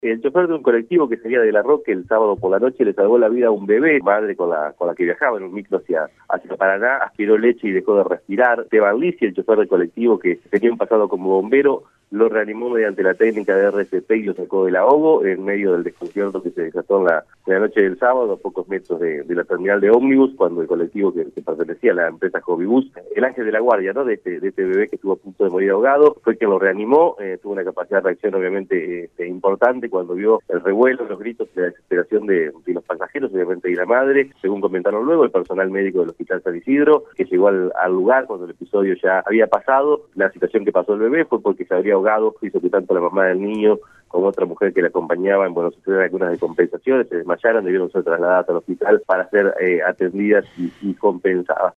El chofer de un colectivo que salía de La Roque el sábado por la noche le salvó la vida a un bebé, madre con la que viajaba en un micro hacia Paraná, aspiró leche y dejó de respirar. Esteban Lisi, el chofer del colectivo que tenía un pasado como bombero, lo reanimó mediante la técnica de RCP y lo sacó del ahogo en medio del desconcierto que se desató en la noche del sábado, a pocos metros de la terminal de ómnibus, cuando el colectivo que pertenecía a la empresa Jovibus, el ángel de la guardia, ¿no?, de este bebé que estuvo a punto de morir ahogado, fue quien lo reanimó. Tuvo una capacidad de reacción obviamente importante cuando vio el revuelo, los gritos y la desesperación de los pasajeros, obviamente, y la madre. Según comentaron luego el personal médico del Hospital San Isidro, que llegó al lugar cuando el episodio ya había pasado. La situación que pasó el bebé fue porque se habría ahogado, hizo que tanto la mamá del niño como otra mujer que la acompañaba en Buenos Aires algunas descompensaciones, se desmayaron, debieron ser trasladadas al hospital para ser atendidas y compensadas.